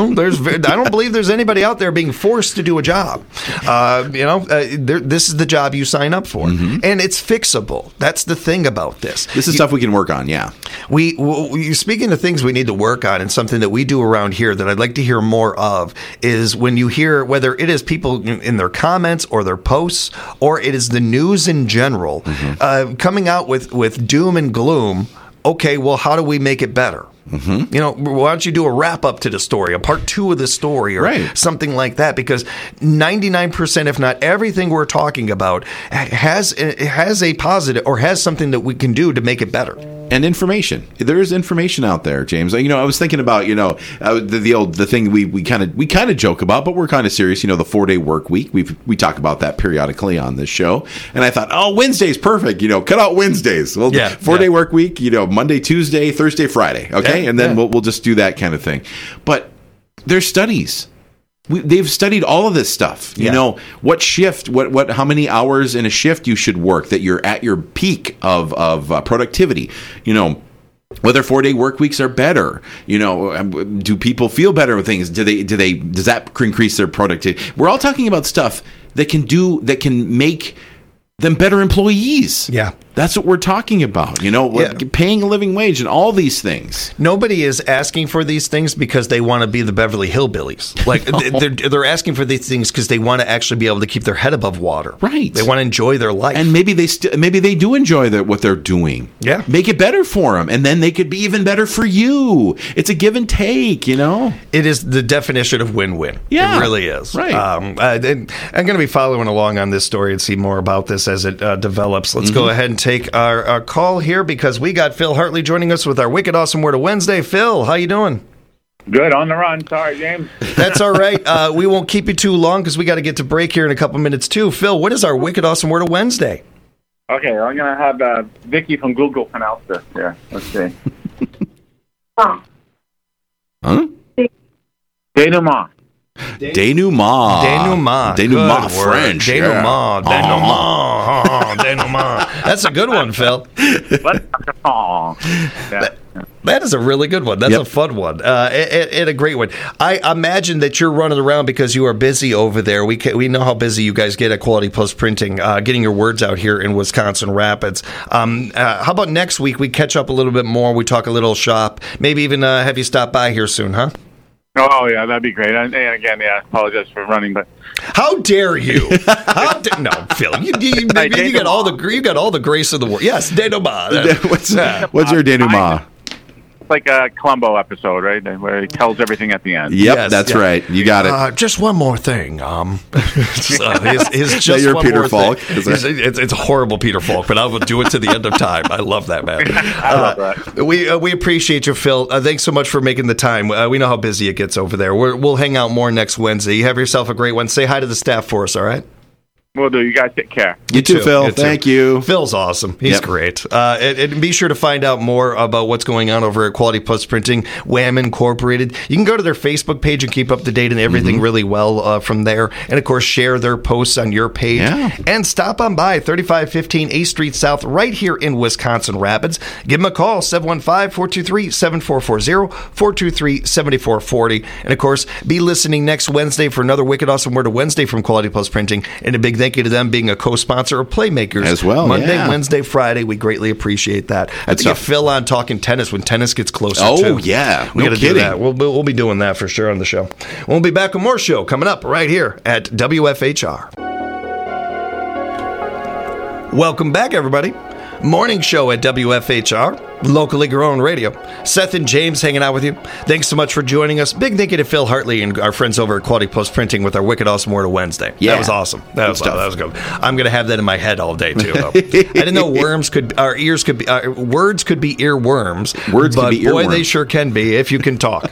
[SPEAKER 1] I don't believe there's anybody out there being forced to do a job. This is the job you sign up for. And it's fixable. That's the thing about this.
[SPEAKER 2] This is stuff we can work on, yeah.
[SPEAKER 1] Speaking of things we need to work on, and something that we do around here that I'd like to hear more of, is when you hear, whether it is people in their comments or their posts, or it is the news in general, coming out with doom and gloom. Okay, well, how do we make it better? Why don't you do a wrap up to the story, a part 2 of the story, or something like that? Because 99%, if not everything we're talking about, has a positive or has something that we can do to make it better.
[SPEAKER 2] And information. There is information out there, James. I was thinking about the thing we kind of joke about, but we're kind of serious. The 4-day work week. We talk about that periodically on this show. And I thought, Wednesday's perfect. Cut out Wednesdays. Well, 4-day work week. Monday, Tuesday, Thursday, Friday. Okay, and then we'll just do that kind of thing. But there's studies. They've studied all of this stuff. What shift, how many hours in a shift you should work that you're at your peak of productivity. Whether 4-day work weeks are better. Do people feel better with things? Does that increase their productivity? We're all talking about stuff that can make them better employees.
[SPEAKER 1] Yeah.
[SPEAKER 2] That's what we're talking about, paying a living wage and all these things.
[SPEAKER 1] Nobody is asking for these things because they want to be the Beverly Hillbillies. Like they're asking for these things because they want to actually be able to keep their head above water.
[SPEAKER 2] Right.
[SPEAKER 1] They want to enjoy their life.
[SPEAKER 2] And maybe they do enjoy what they're doing.
[SPEAKER 1] Yeah.
[SPEAKER 2] Make it better for them, and then they could be even better for you. It's a give and take, It
[SPEAKER 1] is the definition of win-win.
[SPEAKER 2] Yeah.
[SPEAKER 1] It really is.
[SPEAKER 2] Right.
[SPEAKER 1] I'm going to be following along on this story and see more about this as it develops. Let's go ahead and take our call here, because we got Phil Hartley joining us with our Wicked Awesome Word of Wednesday. Phil, how you doing?
[SPEAKER 4] Good, on the run. Sorry, James.
[SPEAKER 1] That's all right. We won't keep you too long because we got to get to break here in a couple minutes too. Phil, what is our Wicked Awesome Word of Wednesday?
[SPEAKER 4] Okay, I'm going to have Vicky from Google pronounce this here. Let's see.
[SPEAKER 2] Huh?
[SPEAKER 4] Denouement.
[SPEAKER 2] Denouement. Denouement French.
[SPEAKER 1] Denouement. Denouement. That's a good one, Phil. That is a really good one. That's a fun one. And a great one. I imagine that you're running around because you are busy over there. We know how busy you guys get at Quality Post Printing, getting your words out here in Wisconsin Rapids. How about next week we catch up a little bit more, we talk a little shop, maybe even have you stop by here soon, huh?
[SPEAKER 4] Oh, yeah, that'd be great. And again, I apologize for running, but...
[SPEAKER 1] How dare you? No, Phil, you got all the grace of the world. Yes, denouement.
[SPEAKER 2] What's your denouement?
[SPEAKER 4] It's like a Columbo episode, right? Where he tells everything at the end.
[SPEAKER 2] Yep, yes, that's right. You got it.
[SPEAKER 1] Just one more thing. His
[SPEAKER 2] just
[SPEAKER 1] one
[SPEAKER 2] Peter
[SPEAKER 1] more
[SPEAKER 2] Falk?
[SPEAKER 1] thing. It's a horrible Peter Falk, but I will do it to the end of time. I love that, man.
[SPEAKER 4] I love that.
[SPEAKER 1] We appreciate you, Phil. Thanks so much for making the time. We know how busy it gets over there. We'll hang out more next Wednesday. You have yourself a great one. Say hi to the staff for us, all right?
[SPEAKER 4] Will do. You guys take care.
[SPEAKER 2] You too, Phil. Thank you.
[SPEAKER 1] Phil's awesome. He's great. And be sure to find out more about what's going on over at Quality Post Printing, WHAM Incorporated. You can go to their Facebook page and keep up to date and everything really well from there. And, of course, share their posts on your page.
[SPEAKER 2] Yeah.
[SPEAKER 1] And stop on by 3515 8th Street South right here in Wisconsin Rapids. Give them a call, 715-423-7440, 423-7440. And, of course, be listening next Wednesday for another Wicked Awesome Word of Wednesday from Quality Post Printing. And a big thank you to them being a co-sponsor of Playmakers
[SPEAKER 2] as well.
[SPEAKER 1] Monday, Wednesday, Friday. We greatly appreciate that. I think get Phil on talking tennis when tennis gets closer.
[SPEAKER 2] Oh, yeah.
[SPEAKER 1] We got to do that. We'll be doing that for sure on the show. We'll be back with more show coming up right here at WFHR. Welcome back, everybody. morning show at WFHR, locally grown radio. Seth and James hanging out with you. Thanks so much for joining us. Big thank you to Phil Hartley and our friends over at Quality Post Printing with our Wicked Awesome Word of Wednesday.
[SPEAKER 2] Yeah.
[SPEAKER 1] That was awesome. That was good. I'm going to have that in my head all day, too. Though. I didn't know words could be earworms.
[SPEAKER 2] Words
[SPEAKER 1] but
[SPEAKER 2] could be
[SPEAKER 1] boy,
[SPEAKER 2] earworms.
[SPEAKER 1] they sure can be if you can talk.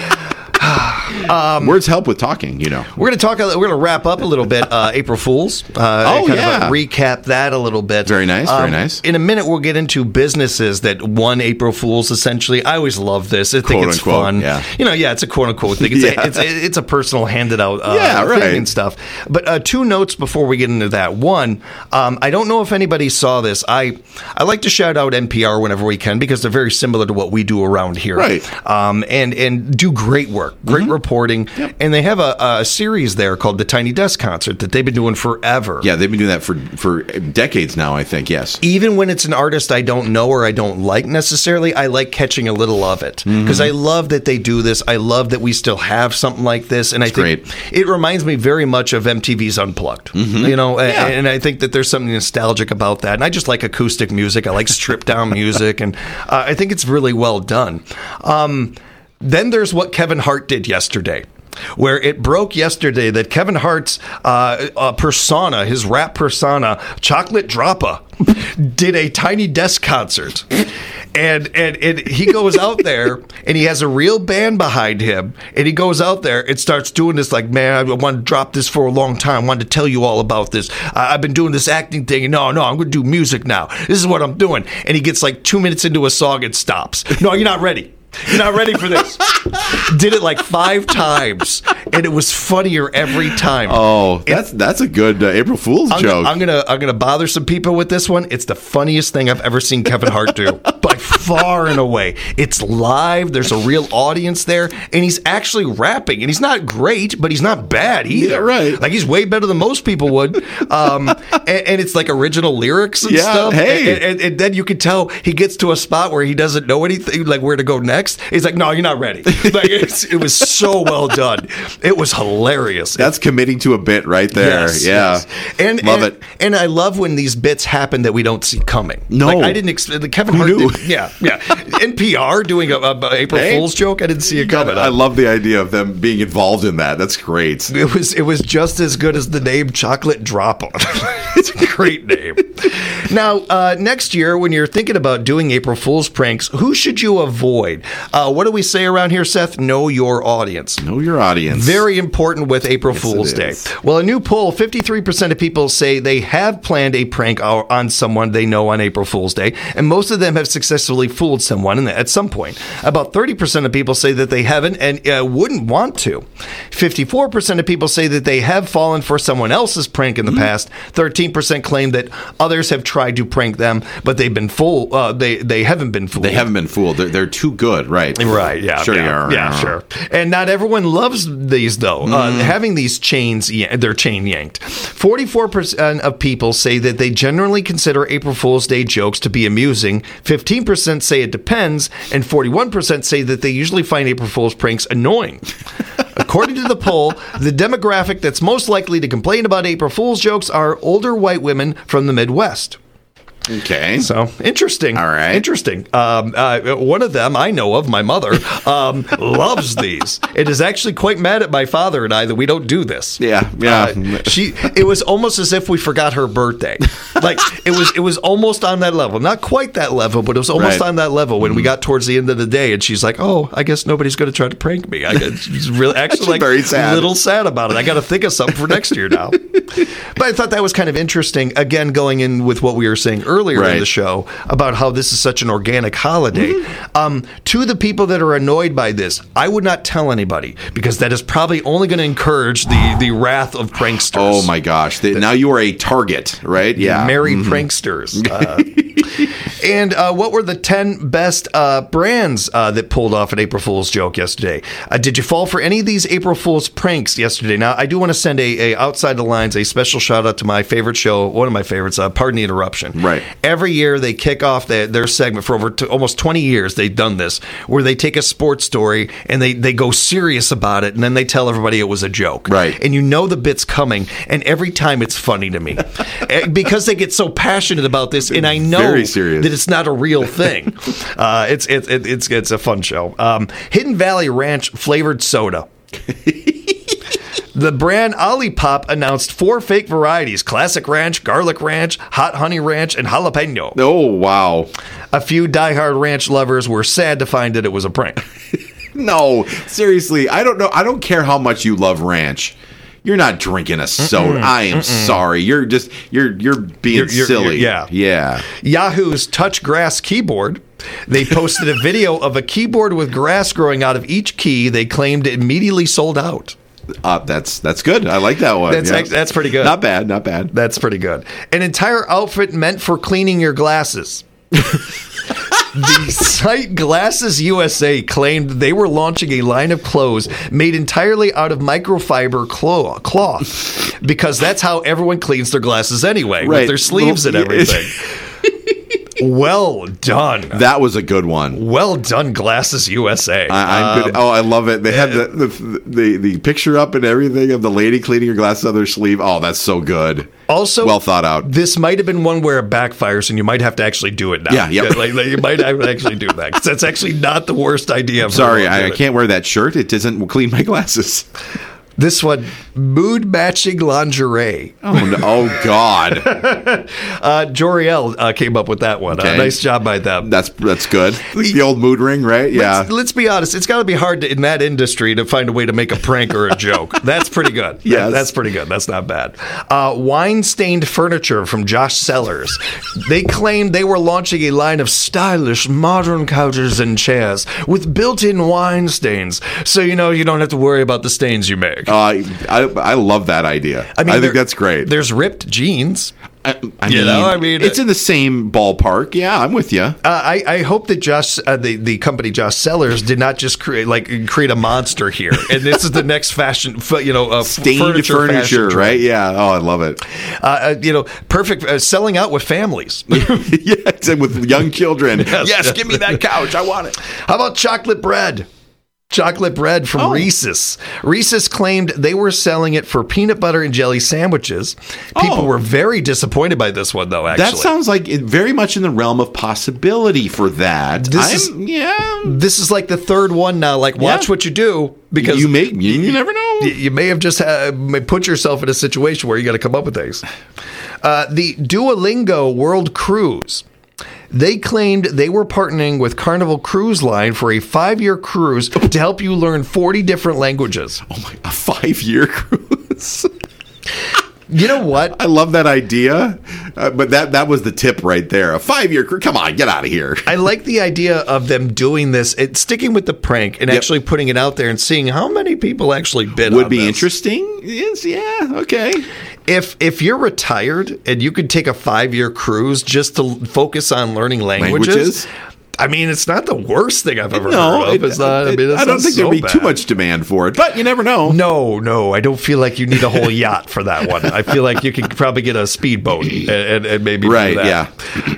[SPEAKER 2] Words help with talking, you know.
[SPEAKER 1] We're going to wrap up a little bit April Fools. Recap that a little bit.
[SPEAKER 2] Very nice, very nice.
[SPEAKER 1] In a minute, we'll get into businesses that won April Fools, essentially. I always love this. I think it's fun.
[SPEAKER 2] Yeah.
[SPEAKER 1] It's a quote-unquote thing. It's a personal handed-out thing and stuff. But two notes before we get into that. One, I don't know if anybody saw this. I like to shout out NPR whenever we can because they're very similar to what we do around here.
[SPEAKER 2] Right.
[SPEAKER 1] And do great work, great reporting. Yep. And they have a series there called The Tiny Desk Concert that they've been doing forever.
[SPEAKER 2] Yeah, they've been doing that for decades now, I think, yes.
[SPEAKER 1] Even when it's an artist I don't know or I don't like necessarily, I like catching a little of it. Because I love that they do this. I love that we still have something like this. And I think it reminds me very much of MTV's Unplugged. And I think that there's something nostalgic about that. And I just like acoustic music. I like stripped down music. And I think it's really well done. Then there's what Kevin Hart did yesterday, where it broke yesterday that Kevin Hart's persona, his rap persona, Chocolate Droppa, did a Tiny Desk concert. And he goes out there, and he has a real band behind him, and he goes out there and starts doing this like, man, I want to drop this for a long time. I wanted to tell you all about this. I've been doing this acting thing, and no, I'm going to do music now. This is what I'm doing. And he gets like 2 minutes into a song and stops. No, you're not ready. You're not ready for this. Did it like 5 times, and it was funnier every time.
[SPEAKER 2] Oh, that's a good April Fool's joke.
[SPEAKER 1] I'm gonna bother some people with this one. It's the funniest thing I've ever seen Kevin Hart do, by far and away. It's live. There's a real audience there, and he's actually rapping. And he's not great, but he's not bad either.
[SPEAKER 2] Yeah, right.
[SPEAKER 1] Like he's way better than most people would. And it's like original lyrics and stuff.
[SPEAKER 2] Hey.
[SPEAKER 1] And then you can tell he gets to a spot where he doesn't know anything, like where to go next. He's like, no, you're not ready. Like it was so well done. It was hilarious.
[SPEAKER 2] That's committing to a bit right there. Yes.
[SPEAKER 1] And
[SPEAKER 2] love it.
[SPEAKER 1] And I love when these bits happen that we don't see coming.
[SPEAKER 2] No,
[SPEAKER 1] like, I didn't expect Kevin Hart. Yeah. NPR doing a April Fool's joke. I didn't see it coming.
[SPEAKER 2] I love the idea of them being involved in that. That's great.
[SPEAKER 1] It was just as good as the name Chocolate Droppa. It's a great name. Now, next year, when you're thinking about doing April Fool's pranks, who should you avoid? What do we say around here, Seth? Know your audience.
[SPEAKER 2] Know your audience.
[SPEAKER 1] Very important with April Fool's Day. Well, a new poll, 53% of people say they have planned a prank on someone they know on April Fool's Day, and most of them have successfully fooled someone at some point. About 30% of people say that they haven't and wouldn't want to. 54% of people say that they have fallen for someone else's prank in the past. 13% claim that others have tried to prank them, but they've been fooled. They haven't been fooled.
[SPEAKER 2] They haven't been fooled. They're too good, right?
[SPEAKER 1] Right, yeah.
[SPEAKER 2] Sure
[SPEAKER 1] you
[SPEAKER 2] are.
[SPEAKER 1] Yeah, sure. And not everyone loves these, though. Having these chains, they're chain yanked. 44% of people say that they generally consider April Fool's Day jokes to be amusing. 15% say it depends. And 41% say that they usually find April Fool's pranks annoying. According to the poll, the demographic that's most likely to complain about April Fool's jokes are older white women from the Midwest.
[SPEAKER 2] Okay.
[SPEAKER 1] So, interesting.
[SPEAKER 2] All right.
[SPEAKER 1] Interesting. One of them, I know of, my mother, loves these. It is actually quite mad at my father and I that we don't do this.
[SPEAKER 2] Yeah.
[SPEAKER 1] It was almost as if we forgot her birthday. Like, it was almost on that level. Not quite that level, but it was almost on that level when we got towards the end of the day, and she's like, oh, I guess nobody's going to try to prank me. She's really, actually, like,
[SPEAKER 2] very sad.
[SPEAKER 1] A little sad about it. I got to think of something for next year now. But I thought that was kind of interesting, again, going in with what we were saying earlier in the show about how this is such an organic holiday. To the people that are annoyed by this, I would not tell anybody, because that is probably only going to encourage the wrath of pranksters.
[SPEAKER 2] Oh my gosh. Now you are a target, right? Yeah.
[SPEAKER 1] Merry pranksters. And what were the 10 best brands that pulled off an April Fool's joke yesterday? Did you fall for any of these April Fool's pranks yesterday? Now, I do want to send a Outside the Lines, a special shout out to my favorite show, one of my favorites, Pardon the Interruption.
[SPEAKER 2] Right.
[SPEAKER 1] Every year they kick off their segment for over almost 20 years. They've done this where they take a sports story and they go serious about it, and then they tell everybody it was a joke.
[SPEAKER 2] Right.
[SPEAKER 1] And you know the bit's coming, and every time it's funny to me because they get so passionate about this, and I know that it's not a real thing. It's a fun show. Hidden Valley Ranch flavored soda. The brand Olipop announced 4 fake varieties: Classic Ranch, Garlic Ranch, Hot Honey Ranch, and Jalapeno.
[SPEAKER 2] Oh, wow.
[SPEAKER 1] A few diehard ranch lovers were sad to find that it was a prank.
[SPEAKER 2] No, seriously, I don't know. I don't care how much you love ranch. You're not drinking a soda. I am sorry. You're being silly. Yeah.
[SPEAKER 1] Yahoo's Touch Grass keyboard. They posted a video of a keyboard with grass growing out of each key. They claimed it immediately sold out.
[SPEAKER 2] That's good. I like that one.
[SPEAKER 1] That's pretty good.
[SPEAKER 2] Not bad.
[SPEAKER 1] That's pretty good. An entire outfit meant for cleaning your glasses. The site Glasses USA claimed they were launching a line of clothes made entirely out of microfiber cloth because that's how everyone cleans their glasses anyway, with their sleeves and everything. Well done.
[SPEAKER 2] That was a good one.
[SPEAKER 1] Well done, Glasses USA.
[SPEAKER 2] I'm good. Oh, I love it. They had the picture up and everything of the lady cleaning her glasses on their sleeve. Oh, that's so good.
[SPEAKER 1] Also,
[SPEAKER 2] well thought out.
[SPEAKER 1] This might have been one where it backfires, and you might have to actually do it now.
[SPEAKER 2] Yeah.
[SPEAKER 1] You might have to actually do that. 'Cause that's actually not the worst idea.
[SPEAKER 2] Sorry, I can't wear that shirt. It doesn't clean my glasses.
[SPEAKER 1] This one, mood matching lingerie.
[SPEAKER 2] Oh, no. Oh God.
[SPEAKER 1] Joriel came up with that one.
[SPEAKER 2] Okay.
[SPEAKER 1] Nice job by them.
[SPEAKER 2] That's good. The old mood ring, right? Yeah.
[SPEAKER 1] Let's be honest. It's got to be hard in that industry to find a way to make a prank or a joke. That's pretty good.
[SPEAKER 2] Yes.
[SPEAKER 1] That's pretty good. That's not bad. Wine-stained furniture from Josh Sellers. They claimed they were launching a line of stylish, modern couches and chairs with built-in wine stains, so you don't have to worry about the stains you make.
[SPEAKER 2] I love that idea. I think that's great.
[SPEAKER 1] There's ripped jeans.
[SPEAKER 2] I mean, it's in the same ballpark. Yeah, I'm with you.
[SPEAKER 1] I hope that Josh, the company Josh Sellers, did not just create a monster here, and this is the next fashion,
[SPEAKER 2] stained furniture, right? Yeah. Oh, I love it.
[SPEAKER 1] Perfect selling out with families.
[SPEAKER 2] Yes, and with young children. Yes, give me that couch. I want it.
[SPEAKER 1] How about chocolate bread? Chocolate bread from Reese's. Reese's claimed they were selling it for peanut butter and jelly sandwiches. People were very disappointed by this one, though, actually.
[SPEAKER 2] That sounds like very much in the realm of possibility for that.
[SPEAKER 1] This is like the third one now. Watch what you do. Because
[SPEAKER 2] you never know.
[SPEAKER 1] You may have just put yourself in a situation where you got to come up with things. The Duolingo World Cruise. They claimed they were partnering with Carnival Cruise Line for a 5-year cruise to help you learn 40 different languages.
[SPEAKER 2] Oh my! A 5-year cruise.
[SPEAKER 1] You know what?
[SPEAKER 2] I love that idea, but that was the tip right there. A 5-year cruise. Come on, get out of here.
[SPEAKER 1] I like the idea of them doing this, sticking with the prank, and actually putting it out there and seeing how many people actually bid on this.
[SPEAKER 2] Would be interesting. Yes, yeah, okay.
[SPEAKER 1] If you're retired and you could take a 5-year cruise just to focus on learning languages, I mean, it's not the worst thing I've ever heard of. It's not, I don't think
[SPEAKER 2] there'd be too much demand for it, but you never know.
[SPEAKER 1] No, I don't feel like you need a whole yacht for that one. I feel like you could probably get a speedboat and maybe do that.
[SPEAKER 2] Yeah.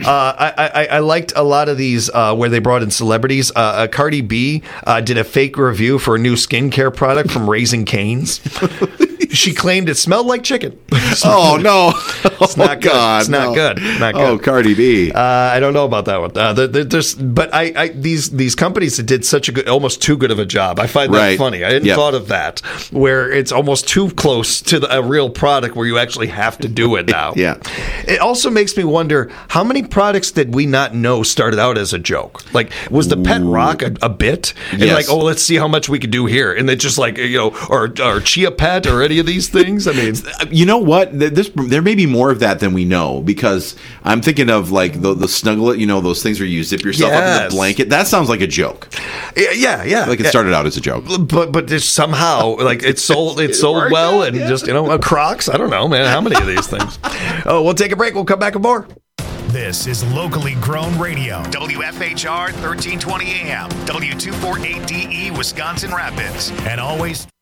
[SPEAKER 1] I liked a lot of these where they brought in celebrities. Cardi B did a fake review for a new skincare product from Raising Cane's. She claimed it smelled like chicken.
[SPEAKER 2] Oh no!
[SPEAKER 1] It's not good. It's not good. Not good.
[SPEAKER 2] Oh, Cardi B.
[SPEAKER 1] I don't know about that one. But these companies that did such a good, almost too good of a job. I find that funny. I hadn't thought of that, where it's almost too close to a real product where you actually have to do it now.
[SPEAKER 2] Yeah.
[SPEAKER 1] It also makes me wonder how many products did we not know started out as a joke? Like, was the Pet Rock a bit? And let's see how much we could do here, and it's just or Chia Pet or any of these things. I mean,
[SPEAKER 2] you know what? There may be more of that than we know, because I'm thinking of like the snuggle, those things where you zip yourself up in the blanket. That sounds like a joke.
[SPEAKER 1] Yeah.
[SPEAKER 2] Like it started out as a joke,
[SPEAKER 1] but just somehow it sold well, and just Crocs. I don't know, man. How many of these things? Oh, we'll take a break. We'll come back with more.
[SPEAKER 5] This is locally grown radio. WFHR 1320 AM, W248DE, Wisconsin Rapids, and always